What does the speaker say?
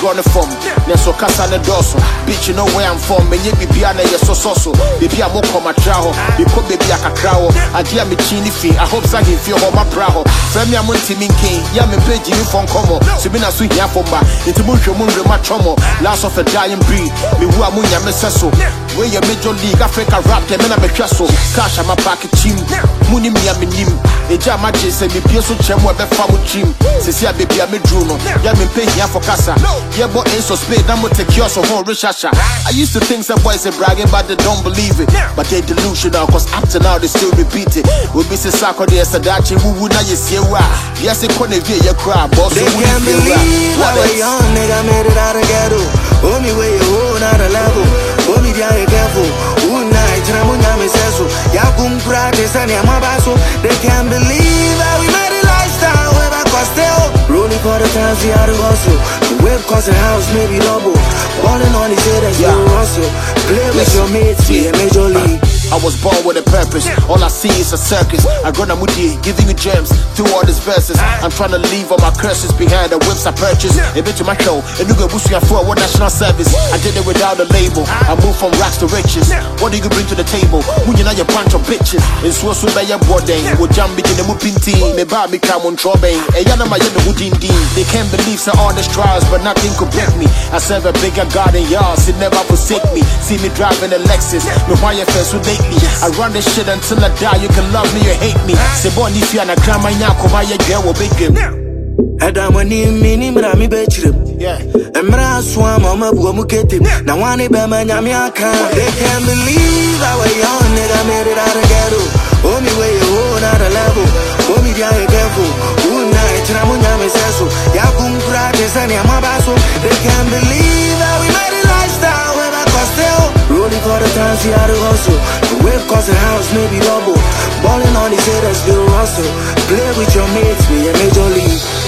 running from. Neso kasa ne doso. Bitch, you know where I'm from. Menye bibia na yeso soso. Baby I'm koma traho. Biko baby akakraho. Adia me chini fi. I hope sa give you my braho. Femi amunti minkin. Ya me page you phone como. Sibina su ya fomba. Into munjo munjo machomo. Last of a dying breed. Me who amunya me seso. Where your major league Africa rap them and I'm a castle. Cash I'm a packet team. Muni mi aminim. Eja maje se mi pieso chemo be famu chim. Sisi a baby a me druno. Ya me pay here for casa. Yeah boy so spade I'm gonna take yours of whole rishasha. I used to think some boys are bragging but they don't believe it. But they delusional cause up to now they still repeat it. We be se sako de sadachi who would na yes ye wa. Yes it kone vie ye cry boss. They can't believe how a young nigga made it out of ghetto. Only way you hold out a level. Only dia ye careful. One night Ramunya me seso. Ya kum practice and ya mabaso. They can't believe how we made it lifestyle. Where I Costello. Rolling for the times we had to hustle. The whip cost a house maybe double. Balling on his head as you hustle. Play with your mates, yeah, major league. I was born with a purpose. All I see is a circus. I run a moody, giving you gems through all these verses. I'm trying to leave all my curses behind the whips I purchased. A bit to my show, and you go boosting for one national service. I did it without a label. I moved from racks to riches. What do you bring to the table? When you're not your bunch of bitches. In Swasu by your boarding, with Jambi in the Mupinti, me baby come on Trobay. A yana my Houdini. They can't believe so all these trials, but nothing could break me. I serve a bigger God than yours, it never forsake me. See me driving a Lexus, no why you first would date me. I run this shit until I die, you can love me or hate me. Se bon if you na grandma nyako my girl will big him. Adamani mini mrami bechrim. Emra swam mama buwa muketim. Na wani bema nyami aka. They can't believe how a young nigga made it out of ghetto. Omi way you hold out a level. Omi dia ye careful. One night Ramunya me seso. Ya kum practice and ya mabaso. They can't believe how we made it lifestyle. Where I Costello. Rolling for the times we had to hustle. The whip cost a house maybe double. Balling on his head as still hustle. Play with your mates, be a major league.